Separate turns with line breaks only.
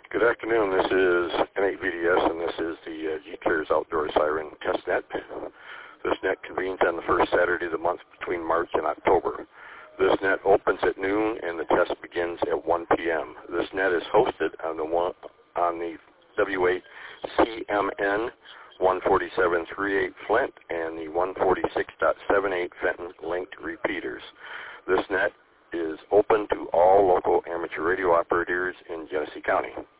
Good afternoon. This is N8VDS, and this is the G-Cares Outdoor Siren Test Net. This net convenes on the first Saturday of the month between March and October. This net opens at noon, and the test begins at 1 p.m. This net is hosted on the W8CMN 147.38 Flint and the 146.78 Fenton linked repeaters. This net is open to all local amateur radio operators in Genesee County.